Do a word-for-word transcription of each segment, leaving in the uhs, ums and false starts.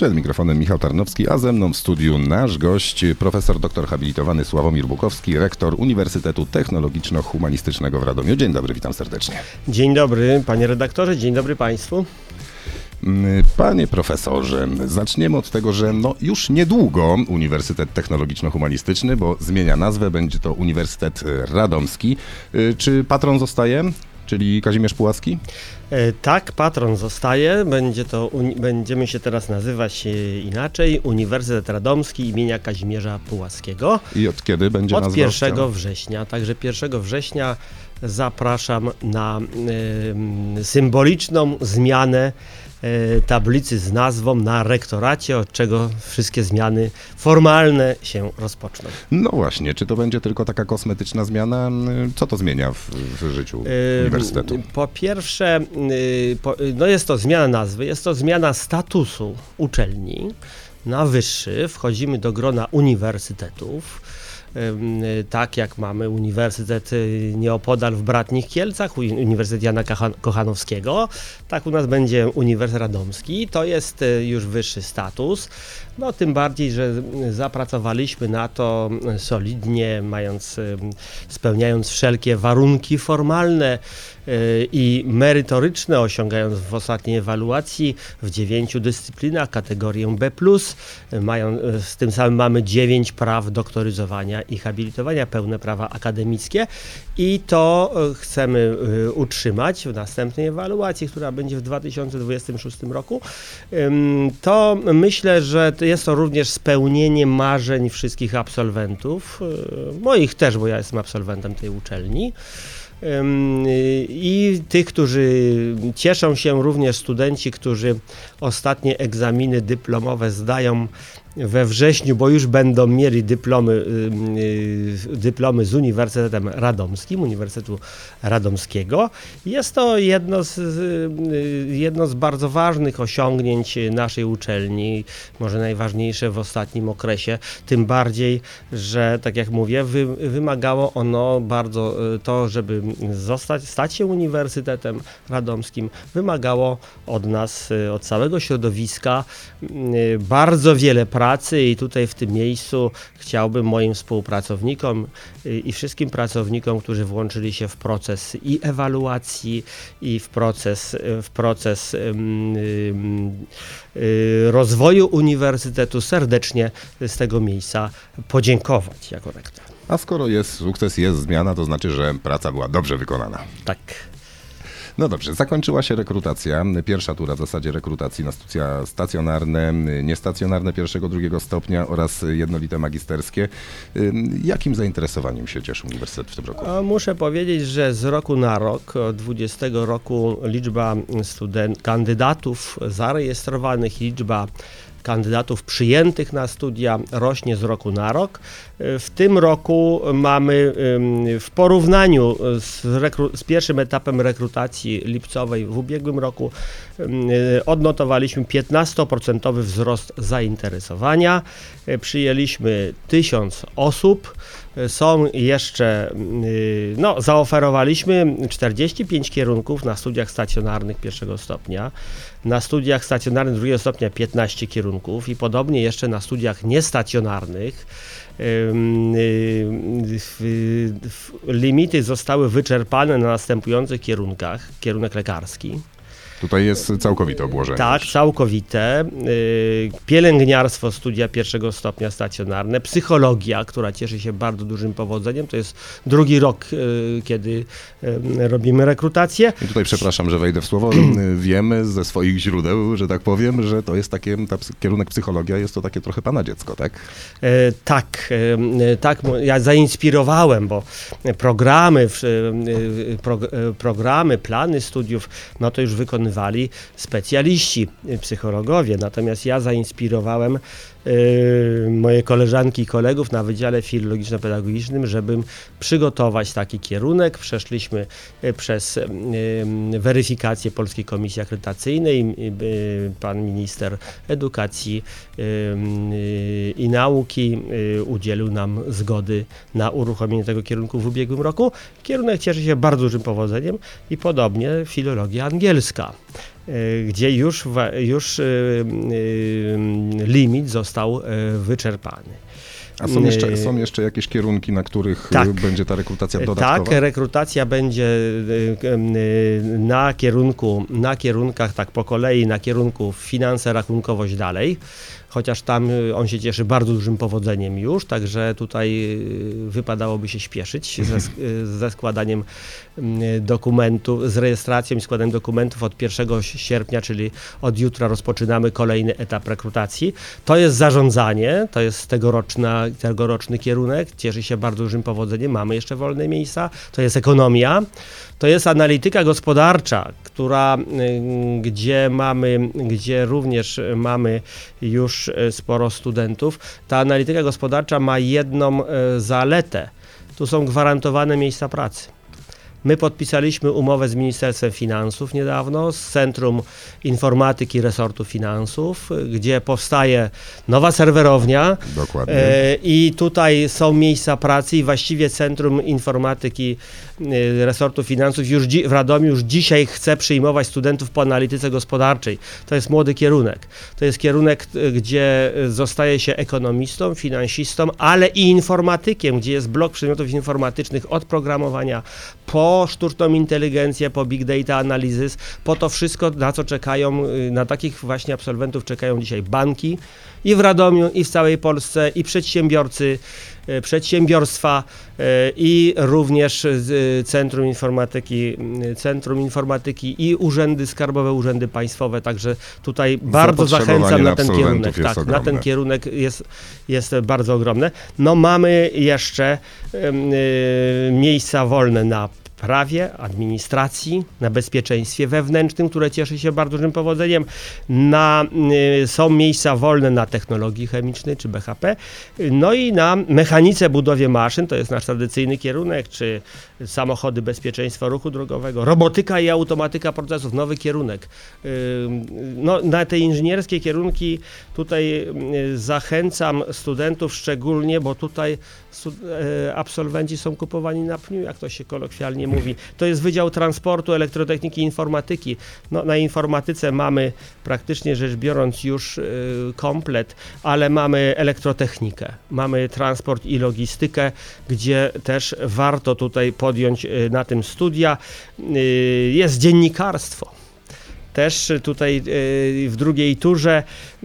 Przed mikrofonem Michał Tarnowski, a ze mną w studiu nasz gość, profesor doktor habilitowany Sławomir Bukowski, rektor Uniwersytetu Technologiczno-Humanistycznego w Radomiu. Dzień dobry, witam serdecznie. Dzień dobry, panie redaktorze, dzień dobry państwu. Panie profesorze, zaczniemy od tego, że no już niedługo Uniwersytet Technologiczno-Humanistyczny, bo zmienia nazwę, będzie to Uniwersytet Radomski. Czy patron zostaje, czyli Kazimierz Puławski? Tak, patron zostaje. Będzie to, uni- będziemy się teraz nazywać inaczej. Uniwersytet Radomski imienia Kazimierza Puławskiego. I od kiedy będzie nazwa? Od pierwszego września. Także pierwszego września zapraszam na y, symboliczną zmianę tablicy z nazwą na rektoracie, od czego wszystkie zmiany formalne się rozpoczną. No właśnie, czy to będzie tylko taka kosmetyczna zmiana? Co to zmienia w, w życiu yy, uniwersytetu? Po pierwsze, yy, po, no jest to zmiana nazwy, jest to zmiana statusu uczelni na wyższy. Wchodzimy do grona uniwersytetów. Tak jak mamy Uniwersytet nieopodal w Bratnich Kielcach, Uniwersytet Jana Kochanowskiego, tak u nas będzie Uniwersytet Radomski. To jest już wyższy status. No tym bardziej, że zapracowaliśmy na to solidnie, mając, spełniając wszelkie warunki formalne i merytoryczne, osiągając w ostatniej ewaluacji w dziewięciu dyscyplinach kategorię B plus, mają, z tym samym mamy dziewięć praw doktoryzowania i habilitowania, pełne prawa akademickie i to chcemy utrzymać w następnej ewaluacji, która będzie w dwa tysiące dwudziestym szóstym roku. To myślę, że jest to również spełnienie marzeń wszystkich absolwentów, moich też, bo ja jestem absolwentem tej uczelni. I tych, którzy cieszą się, również studenci, którzy ostatnie egzaminy dyplomowe zdają we wrześniu, bo już będą mieli dyplomy, dyplomy z Uniwersytetem Radomskim, Uniwersytetu Radomskiego. Jest to jedno z, jedno z bardzo ważnych osiągnięć naszej uczelni, może najważniejsze w ostatnim okresie, tym bardziej, że tak jak mówię, wy, wymagało ono bardzo to, żeby zostać, stać się Uniwersytetem Radomskim, wymagało od nas, od całego środowiska bardzo wiele pracy. pracy i tutaj w tym miejscu chciałbym moim współpracownikom i wszystkim pracownikom, którzy włączyli się w proces i ewaluacji, i w proces, w proces um, um, rozwoju uniwersytetu serdecznie z tego miejsca podziękować jako rektor. A skoro jest sukces, jest zmiana, to znaczy, że praca była dobrze wykonana. Tak. No dobrze, zakończyła się rekrutacja, pierwsza tura w zasadzie rekrutacji na studia stacjonarne, niestacjonarne pierwszego, drugiego stopnia oraz jednolite magisterskie. Jakim zainteresowaniem się cieszy Uniwersytet w tym roku? Muszę powiedzieć, że z roku na rok, od dwudziestego roku liczba student, kandydatów zarejestrowanych, liczba kandydatów przyjętych na studia rośnie z roku na rok. W tym roku mamy w porównaniu z, rekru- z pierwszym etapem rekrutacji lipcowej w ubiegłym roku odnotowaliśmy piętnastoprocentowy wzrost zainteresowania. Przyjęliśmy tysiąc osób. Są jeszcze, no zaoferowaliśmy czterdzieści pięć kierunków na studiach stacjonarnych pierwszego stopnia, na studiach stacjonarnych drugiego stopnia piętnaście kierunków i podobnie jeszcze na studiach niestacjonarnych. Limity zostały wyczerpane na następujących kierunkach. Kierunek lekarski. Tutaj jest całkowite obłożenie. Tak, całkowite. Pielęgniarstwo, studia pierwszego stopnia stacjonarne, psychologia, która cieszy się bardzo dużym powodzeniem. To jest drugi rok, kiedy robimy rekrutację. I tutaj przepraszam, że wejdę w słowo. Wiemy ze swoich źródeł, że tak powiem, że to jest takie, ta kierunek psychologia jest to takie trochę pana dziecko, tak? E, tak, e, tak. Ja zainspirowałem, bo programy, pro, programy, plany studiów, no to już wykonywałem specjaliści, psychologowie, natomiast ja zainspirowałem y, moje koleżanki i kolegów na Wydziale Filologiczno-Pedagogicznym, żeby przygotować taki kierunek. Przeszliśmy y, przez y, weryfikację Polskiej Komisji Akredytacyjnej. Y, pan minister edukacji y, y, i nauki y, udzielił nam zgody na uruchomienie tego kierunku w ubiegłym roku. Kierunek cieszy się bardzo dużym powodzeniem i podobnie filologia angielska. gdzie już, już limit został wyczerpany. A są jeszcze, są jeszcze jakieś kierunki, na których tak. będzie ta rekrutacja dodatkowa? Tak, rekrutacja będzie na kierunku, na kierunkach, tak po kolei, na kierunku finanse, rachunkowość dalej, chociaż tam on się cieszy bardzo dużym powodzeniem już, także tutaj wypadałoby się śpieszyć ze, ze składaniem dokumentów, z rejestracją i składaniem dokumentów od pierwszego sierpnia, czyli od jutra rozpoczynamy kolejny etap rekrutacji. To jest zarządzanie, to jest tegoroczna, tegoroczny kierunek, cieszy się bardzo dużym powodzeniem, mamy jeszcze wolne miejsca, to jest ekonomia, to jest analityka gospodarcza, która, gdzie mamy, gdzie również mamy już sporo studentów. Ta analityka gospodarcza ma jedną zaletę, tu są gwarantowane miejsca pracy. My podpisaliśmy umowę z Ministerstwem Finansów niedawno, z Centrum Informatyki Resortu Finansów, gdzie powstaje nowa serwerownia. Dokładnie. E, i tutaj są miejsca pracy i właściwie Centrum Informatyki e, Resortu Finansów już dzi- w Radomiu już dzisiaj chce przyjmować studentów po analityce gospodarczej. To jest młody kierunek. To jest kierunek, gdzie zostaje się ekonomistą, finansistą, ale i informatykiem, gdzie jest blok przedmiotów informatycznych od programowania po sztuczną inteligencję, po big data analizys, po to wszystko, na co czekają, na takich właśnie absolwentów czekają dzisiaj banki i w Radomiu, i w całej Polsce, i przedsiębiorcy, przedsiębiorstwa, i również Centrum Informatyki, Centrum Informatyki i urzędy skarbowe, urzędy państwowe, także tutaj bardzo zachęcam na ten kierunek. Tak, na ten kierunek jest, jest bardzo ogromne. No mamy jeszcze y, miejsca wolne na prawie, administracji, na bezpieczeństwie wewnętrznym, które cieszy się bardzo dużym powodzeniem. Na, y, są miejsca wolne na technologii chemicznej, czy B H P, no i na mechanice, budowie maszyn, to jest nasz tradycyjny kierunek, czy samochody, bezpieczeństwo ruchu drogowego, robotyka i automatyka procesów, nowy kierunek. Y, no, na te inżynierskie kierunki tutaj y, zachęcam studentów szczególnie, bo tutaj y, absolwenci są kupowani na pniu, jak to się kolokwialnie mówi. To jest Wydział Transportu, Elektrotechniki i Informatyki. No, na informatyce mamy praktycznie rzecz biorąc już y, komplet, ale mamy elektrotechnikę, mamy transport i logistykę, gdzie też warto tutaj podjąć y, na tym studia. Y, jest dziennikarstwo. Też tutaj y, w drugiej turze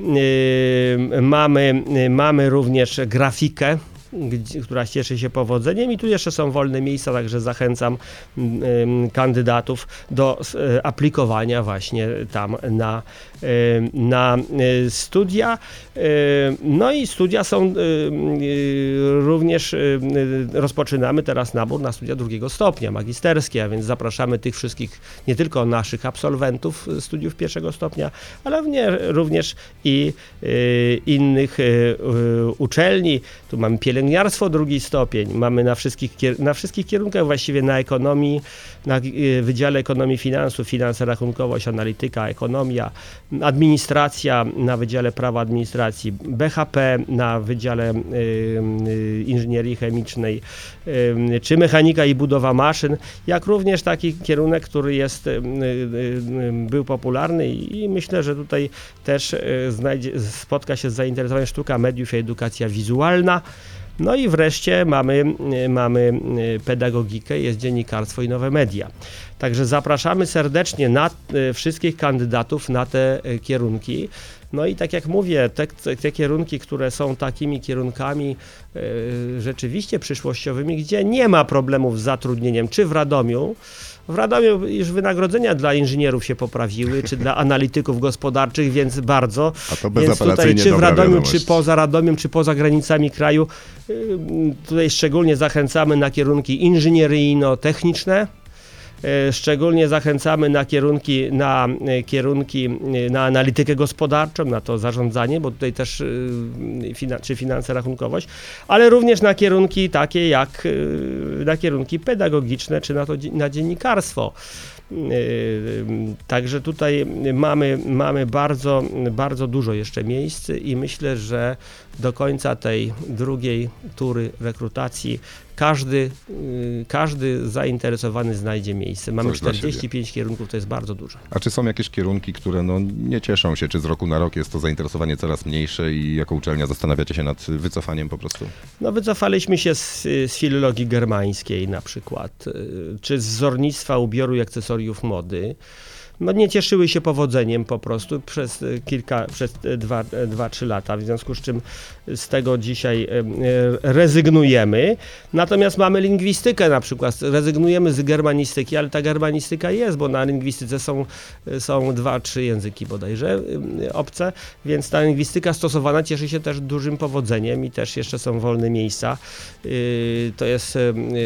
y, mamy, y, mamy również grafikę, która cieszy się powodzeniem i tu jeszcze są wolne miejsca, także zachęcam y, kandydatów do y, aplikowania właśnie tam na, y, na y, studia. Y, no i studia są y, y, również, y, rozpoczynamy teraz nabór na studia drugiego stopnia, magisterskie, a więc zapraszamy tych wszystkich, nie tylko naszych absolwentów studiów pierwszego stopnia, ale również i y, innych y, y, uczelni. Tu mamy pielęgniarstwo drugi stopień, mamy na wszystkich, na wszystkich kierunkach, właściwie na ekonomii, na Wydziale Ekonomii Finansów, finanse, rachunkowość, analityka, ekonomia, administracja na Wydziale Prawa Administracji, B H P na Wydziale y, y, Inżynierii Chemicznej, y, czy mechanika i budowa maszyn, jak również taki kierunek, który jest, y, y, y, był popularny i myślę, że tutaj też y, znajdzie, spotka się z zainteresowaniem sztuka mediów i edukacja wizualna. No i wreszcie mamy, mamy pedagogikę, jest dziennikarstwo i nowe media. Także zapraszamy serdecznie na wszystkich kandydatów na te kierunki. No i tak jak mówię, te, te kierunki, które są takimi kierunkami y, rzeczywiście przyszłościowymi, gdzie nie ma problemów z zatrudnieniem, czy w Radomiu. W Radomiu już wynagrodzenia dla inżynierów się poprawiły, czy dla analityków gospodarczych, więc bardzo. A to więc tutaj, czy w Radomiu, wiadomość. czy poza Radomiem, czy poza granicami kraju, y, tutaj szczególnie zachęcamy na kierunki inżynieryjno-techniczne. Szczególnie zachęcamy na kierunki, na kierunki, na analitykę gospodarczą, na to zarządzanie, bo tutaj też czy finanse, rachunkowość, ale również na kierunki takie jak na kierunki pedagogiczne, czy na to na dziennikarstwo. Także tutaj mamy, mamy bardzo, bardzo dużo jeszcze miejsc i myślę, że do końca tej drugiej tury rekrutacji każdy, każdy zainteresowany znajdzie miejsce. Mamy Coś dla czterdzieści pięć kierunków, to jest bardzo dużo. A czy są jakieś kierunki, które no, nie cieszą się, czy z roku na rok jest to zainteresowanie coraz mniejsze i jako uczelnia zastanawiacie się nad wycofaniem po prostu? No wycofaliśmy się z, z filologii germańskiej na przykład, czy z wzornictwa ubioru i akcesoriów mody. No nie cieszyły się powodzeniem po prostu przez kilka, przez dwa, dwa, trzy lata, w związku z czym z tego dzisiaj rezygnujemy. Natomiast mamy lingwistykę na przykład, rezygnujemy z germanistyki, ale ta germanistyka jest, bo na lingwistyce są, są dwa, trzy języki bodajże obce, więc ta lingwistyka stosowana cieszy się też dużym powodzeniem i też jeszcze są wolne miejsca. To jest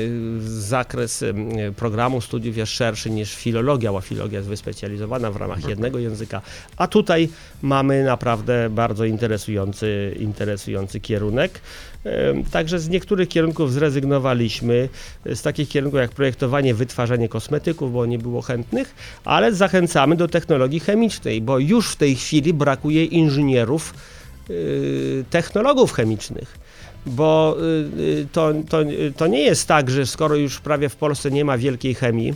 zakres programu studiów jest szerszy niż filologia, bo filologia jest wyspecjalizowana w ramach jednego języka, a tutaj mamy naprawdę bardzo interesujący, interesujący kierunek. Także z niektórych kierunków zrezygnowaliśmy, z takich kierunków jak projektowanie, wytwarzanie kosmetyków, bo nie było chętnych, ale zachęcamy do technologii chemicznej, bo już w tej chwili brakuje inżynierów, technologów chemicznych. Bo to, to, to nie jest tak, że skoro już prawie w Polsce nie ma wielkiej chemii,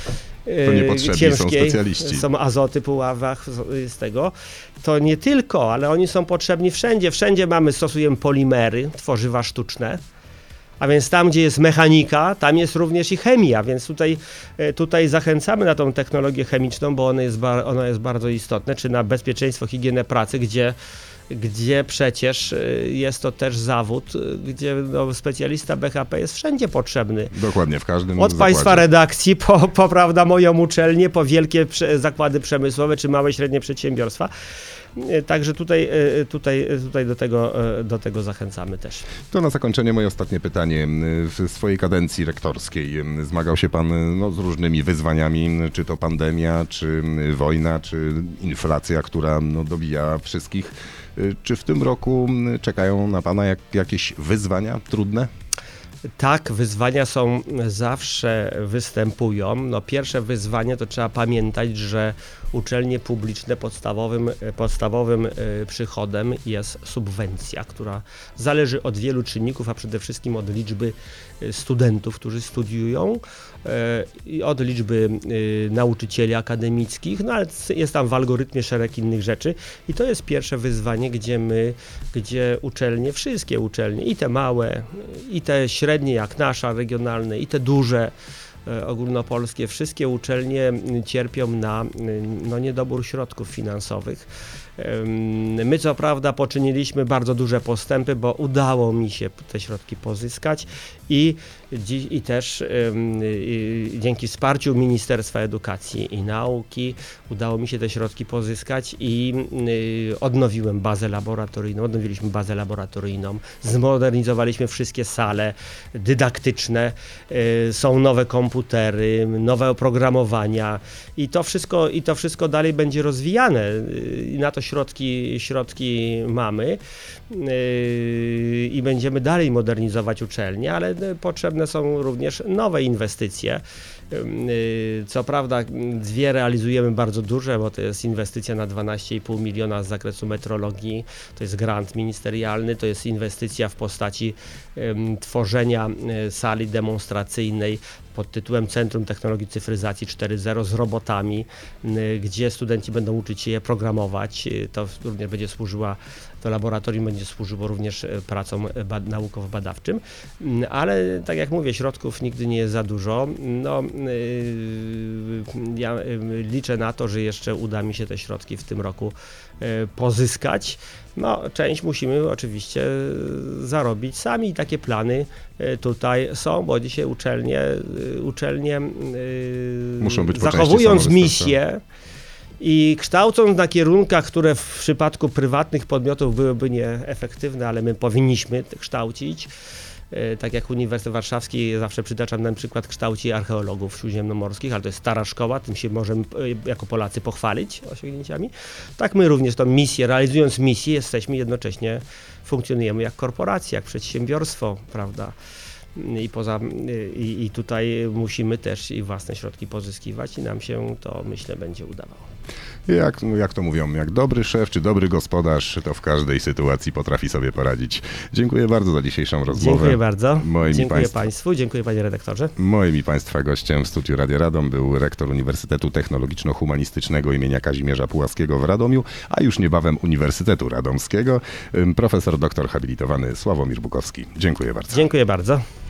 to niepotrzebni ciężkiej, są specjaliści. Są azoty po ławach z tego, to nie tylko, ale oni są potrzebni wszędzie. Wszędzie mamy, stosujemy polimery, tworzywa sztuczne, a więc tam, gdzie jest mechanika, tam jest również i chemia, więc tutaj, tutaj zachęcamy na tą technologię chemiczną, bo ona jest, ona jest bardzo istotna, czy na bezpieczeństwo, higienę pracy, gdzie gdzie przecież jest to też zawód, gdzie no, specjalista B H P jest wszędzie potrzebny. Dokładnie, w każdym Od zakładzie. Państwa redakcji, po, po prawda, moją uczelnię, po wielkie prze, zakłady przemysłowe, czy małe i średnie przedsiębiorstwa. Także tutaj, tutaj, tutaj do, tego, do tego zachęcamy też. To na zakończenie moje ostatnie pytanie. W swojej kadencji rektorskiej zmagał się pan no, z różnymi wyzwaniami, czy to pandemia, czy wojna, czy inflacja, która no, dobija wszystkich. Czy w tym roku czekają na pana jak, jakieś wyzwania trudne? Tak, wyzwania są zawsze występują. No, pierwsze wyzwanie to trzeba pamiętać, że uczelnie publiczne podstawowym, podstawowym przychodem jest subwencja, która zależy od wielu czynników, a przede wszystkim od liczby studentów, którzy studiują i od liczby nauczycieli akademickich, no ale jest tam w algorytmie szereg innych rzeczy i to jest pierwsze wyzwanie, gdzie my, gdzie uczelnie, wszystkie uczelnie, i te małe, i te średnie jak nasza, regionalne, i te duże, ogólnopolskie, wszystkie uczelnie cierpią na no, niedobór środków finansowych. My co prawda poczyniliśmy bardzo duże postępy, bo udało mi się te środki pozyskać i, i też i dzięki wsparciu Ministerstwa Edukacji i Nauki udało mi się te środki pozyskać i odnowiłem bazę laboratoryjną, odnowiliśmy bazę laboratoryjną, zmodernizowaliśmy wszystkie sale dydaktyczne, są nowe komputery, nowe oprogramowania i to wszystko, i to wszystko dalej będzie rozwijane i na to Środki, środki mamy yy, i będziemy dalej modernizować uczelnię, ale potrzebne są również nowe inwestycje. Yy, co prawda dwie realizujemy bardzo duże, bo to jest inwestycja na dwanaście i pół miliona z zakresu metrologii, to jest grant ministerialny, to jest inwestycja w postaci yy, tworzenia yy, sali demonstracyjnej pod tytułem Centrum Technologii Cyfryzacji cztery zero z robotami, gdzie studenci będą uczyć się je programować. To również będzie służyła, to laboratorium będzie służyło również pracom bad- naukowo-badawczym, ale tak jak mówię, środków nigdy nie jest za dużo. No, yy, ja liczę na to, że jeszcze uda mi się te środki w tym roku yy, pozyskać. No, część musimy oczywiście zarobić sami i takie plany tutaj są, bo dzisiaj uczelnie, uczelnie muszą być zachowując misję i kształcąc na kierunkach, które w przypadku prywatnych podmiotów byłyby nieefektywne, ale my powinniśmy kształcić. Tak jak Uniwersytet Warszawski, zawsze przytaczam na przykład, kształci archeologów śródziemnomorskich, ale to jest stara szkoła, tym się możemy jako Polacy pochwalić osiągnięciami. Tak my również tą misję, realizując misję, jesteśmy jednocześnie, funkcjonujemy jak korporacja, jak przedsiębiorstwo, prawda? i, poza, i, i tutaj musimy też i własne środki pozyskiwać i nam się to, myślę, będzie udawało. Jak, no jak to mówią, jak dobry szef czy dobry gospodarz, to w każdej sytuacji potrafi sobie poradzić. Dziękuję bardzo za dzisiejszą rozmowę. Dziękuję bardzo. Moim Dziękuję państwa, Państwu, dziękuję Panie redaktorze. Moim i Państwa gościem w studiu Radia Radom był rektor Uniwersytetu Technologiczno-Humanistycznego imienia Kazimierza Pułaskiego w Radomiu, a już niebawem Uniwersytetu Radomskiego, profesor doktor habilitowany Sławomir Bukowski. Dziękuję bardzo. Dziękuję bardzo.